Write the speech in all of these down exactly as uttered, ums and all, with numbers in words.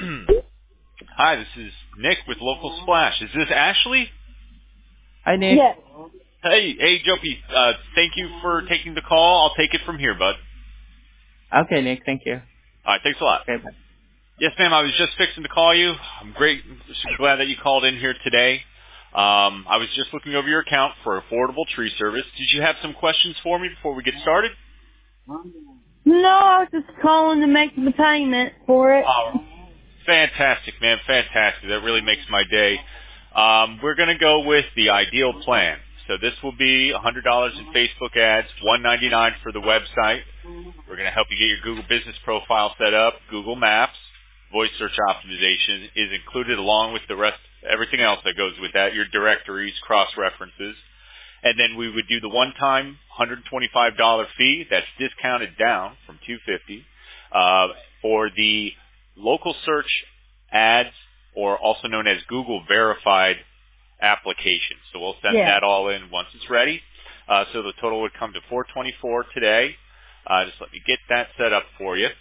Hi, this is Nick with Local Splash. Is this Ashley? Hi, Nick. Yes. Hey, hey, Jopie. Uh, thank you for taking the call. I'll take it from here, bud. Okay, Nick. Thank you. All right, thanks a lot. Okay, bye. Yes, ma'am. I was just fixing to call you. I'm great. Glad that you called in here today. Um, I was just looking over your account for Affordable Tree Service. Did you have some questions for me before we get started? No, I was just calling to make the payment for it. Oh, fantastic, man. Fantastic. That really makes my day. Um, we're going to go with the ideal plan. So this will be one hundred dollars in Facebook ads, one ninety-nine for the website. We're going to help you get your Google Business Profile set up. Google Maps, voice search optimization is included along with the rest, everything else that goes with that, your directories, cross-references. And then we would do the one-time one hundred twenty-five dollars fee that's discounted down from two hundred fifty dollars uh, for the local search ads, or also known as Google verified application. So we'll send Yeah. that all in once it's ready. Uh, so the total would come to four hundred twenty-four dollars today. Uh, just let me get that set up for you.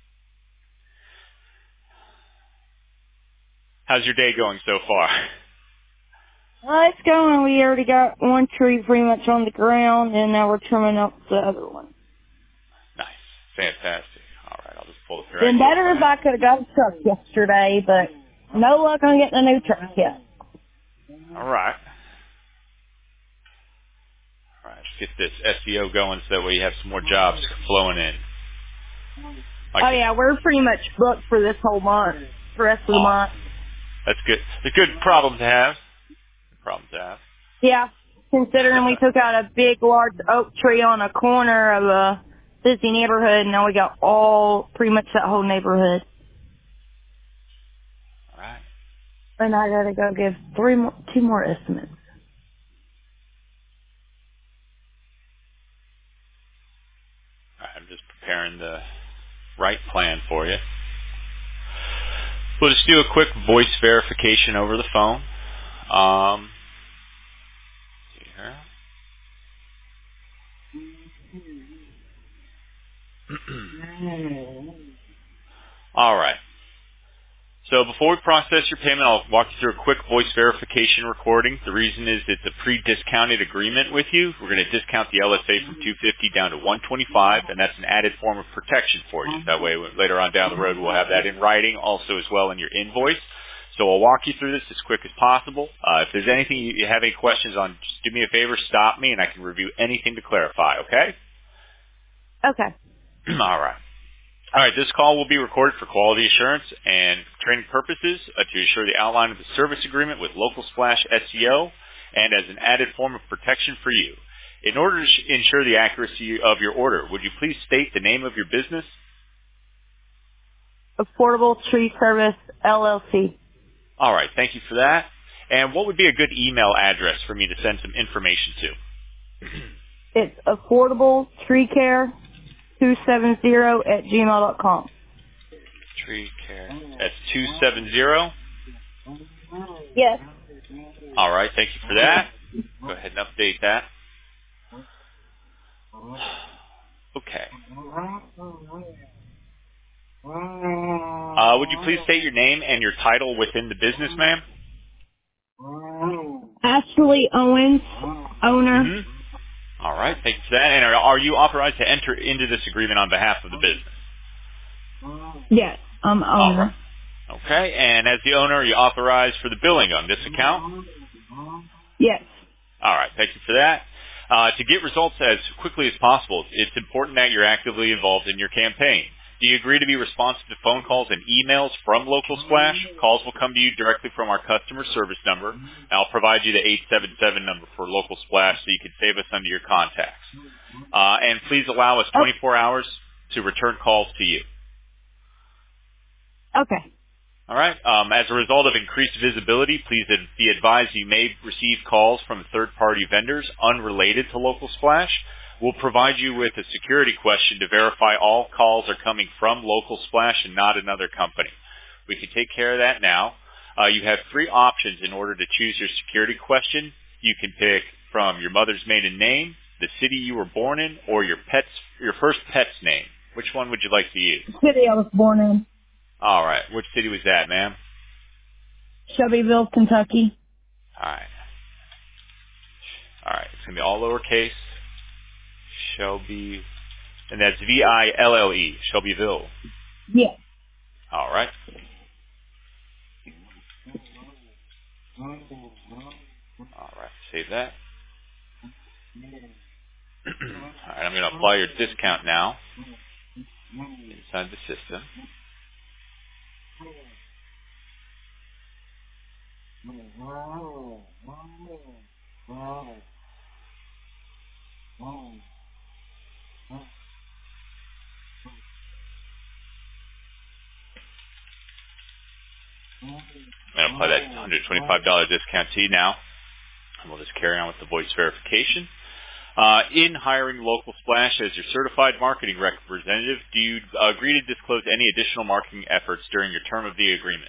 How's your day going so far? Well, it's going. We already got one tree pretty much on the ground, and now we're trimming up the other one. Nice. Fantastic. All right, I'll just pull it through. Been better if I could have got a truck yesterday, but no luck on getting a new truck yet. All right. All right, let's get this S E O going so that way you have some more jobs flowing in. Like Oh, yeah, we're pretty much booked for this whole month, the rest of the month. That's good. It's a good problem to have. Good problem to have. Yeah, considering we took out a big, large oak tree on a corner of a busy neighborhood, and now we got all, pretty much that whole neighborhood. All right. And I gotta go give three more, two more estimates. All right, I'm just preparing the right plan for you. We'll just do a quick voice verification over the phone. Um, see here. All right. So before we process your payment, I'll walk you through a quick voice verification recording. The reason is it's a pre-discounted agreement with you. We're going to discount the L S A from two hundred fifty dollars down to one hundred twenty-five dollars, and that's an added form of protection for you. That way, later on down the road, we'll have that in writing, also as well in your invoice. So I'll walk you through this as quick as possible. Uh, if there's anything you have any questions on, just do me a favor, stop me, and I can review anything to clarify, okay? Okay. All right. All right, this call will be recorded for quality assurance and training purposes uh, to ensure the outline of the service agreement with Local Splash S E O and as an added form of protection for you. In order to sh- ensure the accuracy of your order, would you please state the name of your business? Affordable Tree Service, L L C. All right, thank you for that. And what would be a good email address for me to send some information to? It's Affordable Tree Care two seven zero at gmail dot com. Tree Care. That's two seven zero? Yes. All right, thank you for that. Go ahead and update that. Okay. Uh, would you please state your name and your title within the business, ma'am? Ashley Owens, owner. Mm-hmm. All right, thank you for that. And are, are you authorized to enter into this agreement on behalf of the business? Yes, I'm All right. owner. Okay, and as the owner, are you authorized for the billing on this account? Yes. All right, thank you for that. Uh, to get results as quickly as possible, it's important that you're actively involved in your campaign. Do you agree to be responsive to phone calls and emails from Local Splash? Calls will come to you directly from our customer service number, and I'll provide you the eight seven seven number for Local Splash so you can save us under your contacts. Uh, and please allow us twenty-four hours to return calls to you. Okay. All right. Um, as a result of increased visibility, please be advised you may receive calls from third-party vendors unrelated to Local Splash. We'll provide you with a security question to verify all calls are coming from Local Splash and not another company. We can take care of that now. Uh, you have three options in order to choose your security question. You can pick from your mother's maiden name, the city you were born in, or your pet's your first pet's name. Which one would you like to use? City I was born in. All right. Which city was that, ma'am? Shelbyville, Kentucky. All right. All right. It's going to be all lowercase. Shelby. And that's V I L L E. Shelbyville. Yeah. All right. All right. Save that. All right. I'm going to apply your discount now inside the system. I'm going to apply that one hundred twenty-five dollars discount to you now. And we'll just carry on with the voice verification. Uh, in hiring Local Splash as your certified marketing representative, do you agree to disclose any additional marketing efforts during your term of the agreement?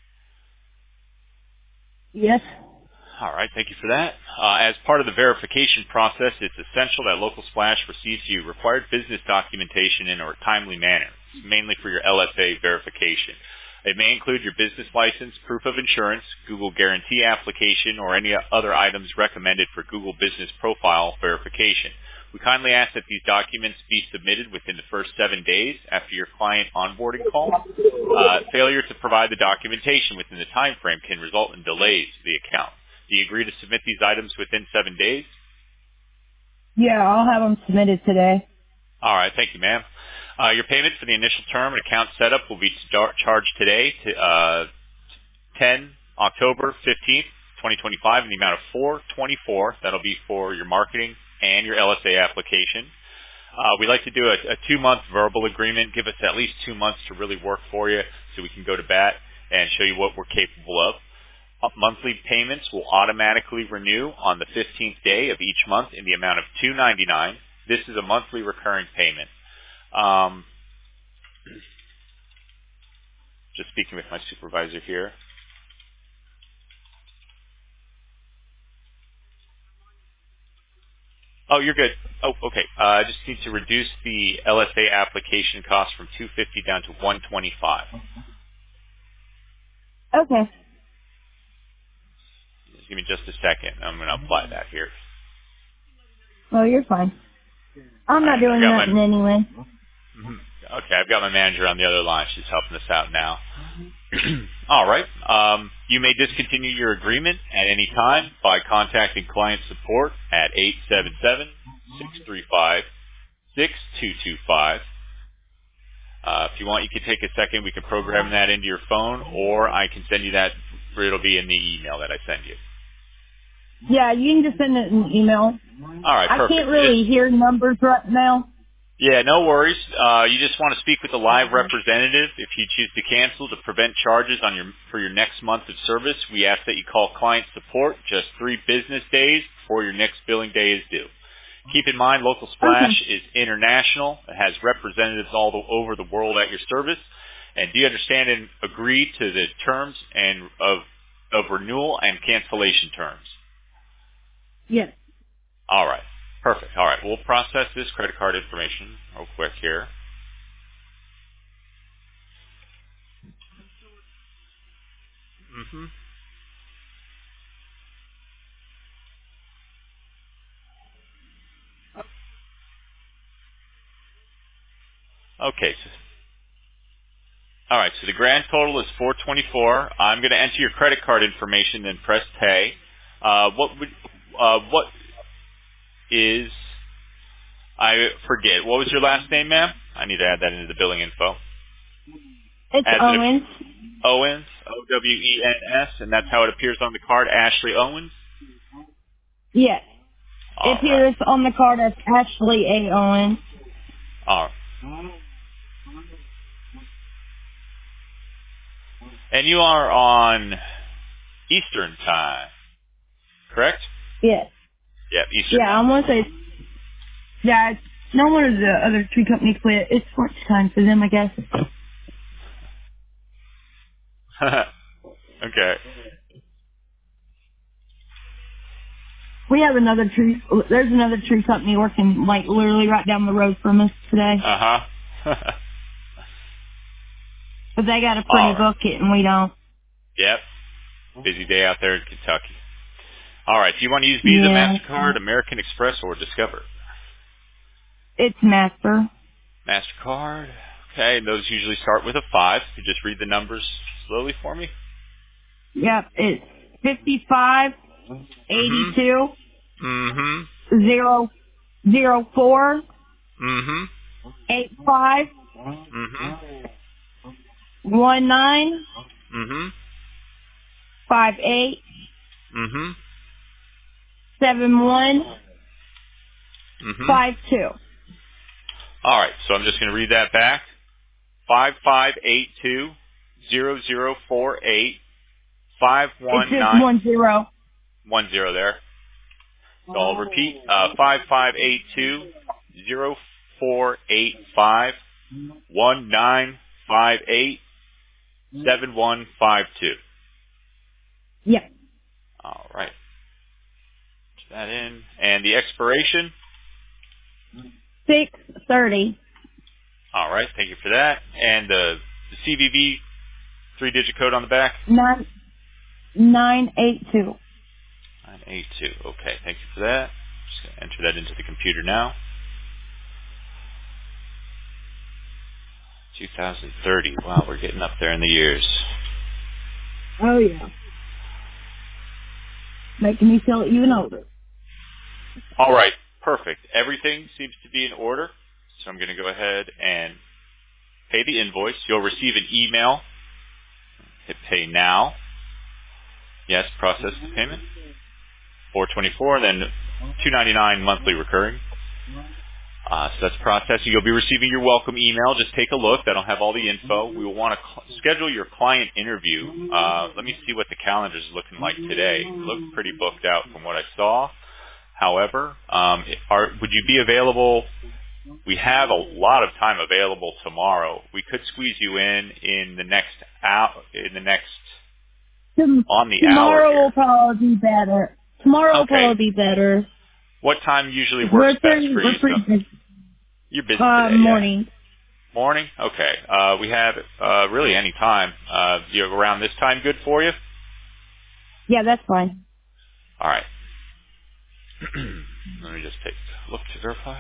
Yes. All right, thank you for that. Uh, as part of the verification process, it's essential that Local Splash receives you required business documentation in a timely manner, mainly for your L S A verification. It may include your business license, proof of insurance, Google Guarantee application, or any other items recommended for Google Business Profile verification. We kindly ask that these documents be submitted within the first seven days after your client onboarding call. Uh, failure to provide the documentation within the time frame can result in delays to the account. Do you agree to submit these items within seven days? Yeah, I'll have them submitted today. All right, thank you, ma'am. Uh, your payment for the initial term and account setup will be start, charged today to uh, ten October fifteenth, twenty twenty-five, in the amount of four twenty-four. That'll be for your marketing and your L S A application. Uh, we like to do a, a two-month verbal agreement. Give us at least two months to really work for you so we can go to bat and show you what we're capable of. Uh, monthly payments will automatically renew on the fifteenth day of each month in the amount of two ninety-nine. This is a monthly recurring payment. Um, just speaking with my supervisor here. Oh, you're good. Oh, okay. Uh, I just need to reduce the L S A application cost from two hundred fifty dollars down to one hundred twenty-five dollars. Okay. Just give me just a second. I'm going to apply that here. Well, you're fine. I'm All not right, doing I got nothing my, anyway. mhm. Okay, I've got my manager on the other line. She's helping us out now. All right. Um, you may discontinue your agreement at any time by contacting client support at eight seven seven, six three five, six two two five. Uh, if you want, you can take a second. We can program that into your phone, or I can send you that. It'll be in the email that I send you. Yeah, you can just send it in an email. All right, I perfect. can't really Just, hear numbers right now. yeah, no worries. Uh, you just want to speak with a live representative. If you choose to cancel to prevent charges on your for your next month of service, we ask that you call client support just three business days before your next billing day is due. Keep in mind, Local Splash Okay. is international. It has representatives all the, over the world at your service. And do you understand and agree to the terms and of of renewal and cancellation terms? Yes. All right. Perfect. All right. We'll process this credit card information real quick here. Mm-hmm. Okay. So, all right. So the grand total is four twenty-four. I'm going to enter your credit card information, then press pay. Uh, what would uh, what is? I forget. What was your last name, ma'am? I need to add that into the billing info. It's As it Owens. Owens, O W E N S, and that's how it appears on the card, Ashley Owens? Yes. All It right. appears on the card as Ashley A. Owens. All right. And you are on Eastern time, correct? Yes. Yep, Eastern Yeah, I'm gonna say. Yeah, it's, no one of the other tree companies quit. It's lunch time for them, I guess. time. Okay. We have another tree. There's another tree company working like literally right down the road from us today. Uh-huh. But they got a All pretty right. bucket and we don't. Yep. Busy day out there in Kentucky. All right. Do you want to use Visa, Yeah. MasterCard, American Express, or Discover? It's Master. MasterCard. Okay, and those usually start with a five. You just read the numbers slowly for me. Yep, it's fifty-five, Mm-hmm. eighty-two, Mm-hmm. zero, zero, four, Mm-hmm. eight, five, Mm-hmm. one, nine, Mm-hmm. five, eight, Mm-hmm. seven, one, Mm-hmm. five, two. All right, so I'm just going to read that back. Five five eight two zero zero four eight five It's one just nine one zero. one zero there. So I'll repeat. Uh, five five eight two zero four eight five one nine five eight seven one five two. Yep. All right. Put that in. And the expiration. six thirty. All right. Thank you for that. And the, the C V V three-digit code on the back. Nine, nine, eight, two. nine eight two. Okay. Thank you for that. Just going to enter that into the computer now. two thousand thirty. Wow, we're getting up there in the years. Oh yeah. Making me feel even older. All right. Perfect. Everything seems to be in order. So I'm going to go ahead and pay the invoice. You'll receive an email. Hit pay now. Yes, process the payment. four twenty-four, then two ninety-nine monthly recurring. Uh, so that's processing. You'll be receiving your welcome email. Just take a look. That'll have all the info. We will want to cl- schedule your client interview. Uh, let me see what the calendar is looking like today. It looked pretty booked out from what I saw. However, um, are, would you be available? We have a lot of time available tomorrow. We could squeeze you in in the next hour, in the next Tom- on the Tomorrow hour here. will probably be better. Tomorrow will Okay. probably be better. What time usually We're works best pretty, for you? we're pretty So busy. you're busy Uh, today, yeah. morning. Morning? Okay. Uh, we have uh, really any time. Uh, you know, around this time good for you? Yeah, that's fine. All right. Let me just take a look to verify.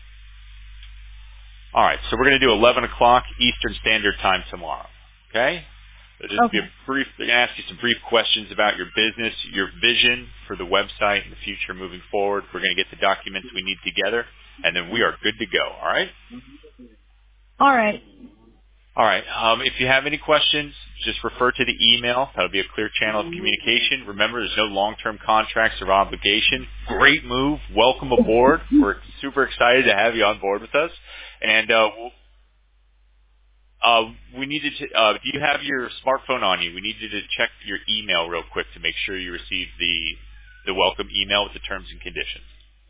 All right. So we're going to do eleven o'clock Eastern Standard Time tomorrow. Okay? So just Okay. be a brief, they're going to ask you some brief questions about your business, your vision for the website in the future moving forward. We're going to get the documents we need together, and then we are good to go. All right? All right. All right. Um, if you have any questions, just refer to the email. That'll be a clear channel of communication. Remember, there's no long-term contracts or obligation. Great move. Welcome aboard. We're super excited to have you on board with us. And uh, we'll, uh, we needed to. Uh, do you have your smartphone on you? We needed to check your email real quick to make sure you received the the welcome email with the terms and conditions.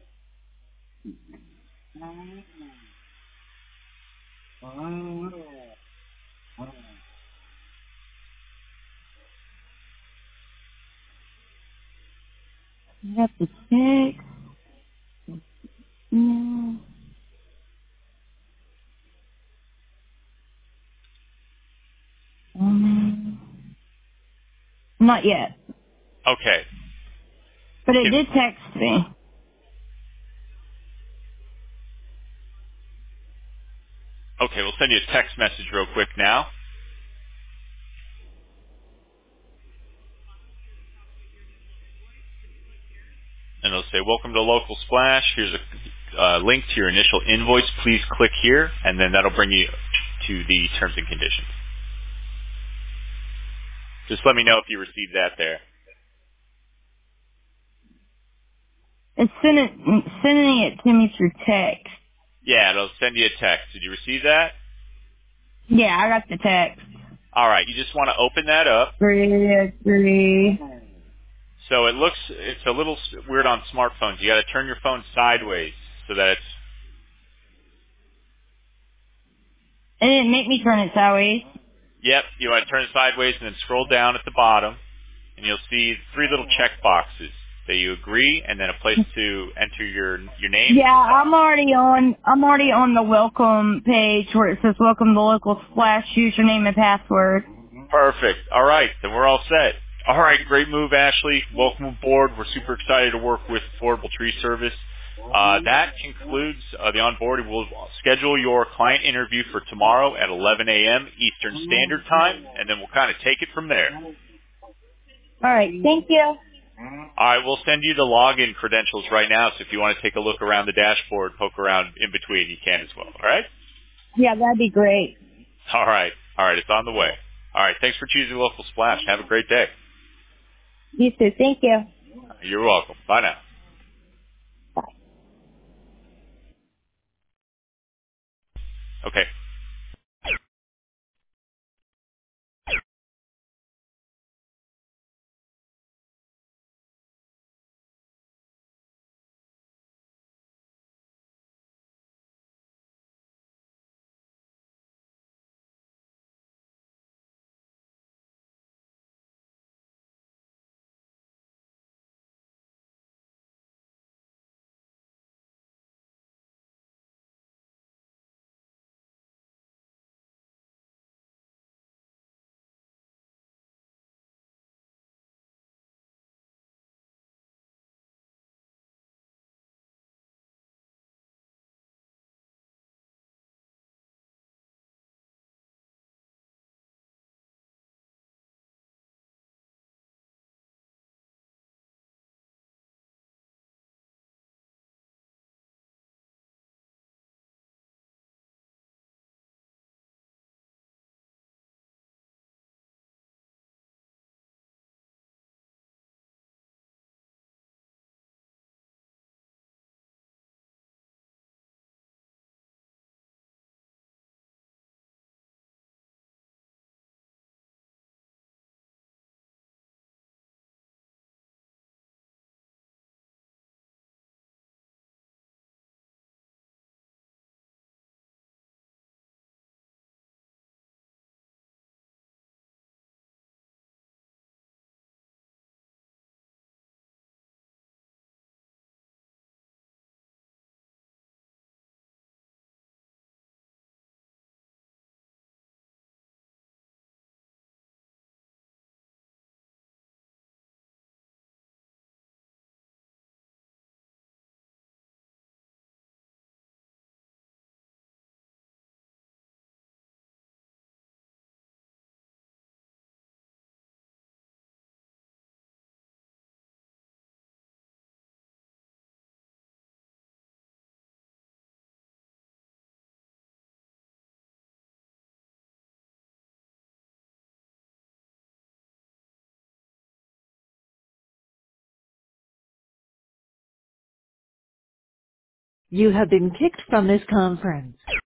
You have to check. No. Um, not yet. Okay. But it Can- did text me. Okay, we'll send you a text message real quick now. And it'll say, welcome to Local Splash. Here's a uh, link to your initial invoice. Please click here, and then that'll bring you to the terms and conditions. Just let me know if you received that there. It's sending, sending it to me through text. Yeah, it'll send you a text. Did you receive that? Yeah, I got the text. All right, you just want to open that up. Three, three. So it looks, it's a little s- weird on smartphones. You got to turn your phone sideways so that it's, It didn't make me turn it sideways. yep, you want to turn it sideways and then scroll down at the bottom, and you'll see three little check boxes. that you agree, and then a place to enter your your name. Yeah, I'm already on. I'm already on the welcome page where it says "Welcome to Local Splash." Username and password. Perfect. All right, then we're all set. All right, great move, Ashley. Welcome aboard. We're super excited to work with Affordable Tree Service. Uh, that concludes uh, the onboarding. We'll schedule your client interview for tomorrow at eleven a.m. Eastern Standard Time, and then we'll kind of take it from there. All right, thank you. All right, we'll send you the login credentials right now, so if you want to take a look around the dashboard, poke around in between, you can as well. All right? Yeah, that'd be great. All right. All right, it's on the way. All right, thanks for choosing Local Splash. Have a great day. You too. Thank you. You're welcome. Bye now. Bye. Okay. You have been kicked from this conference.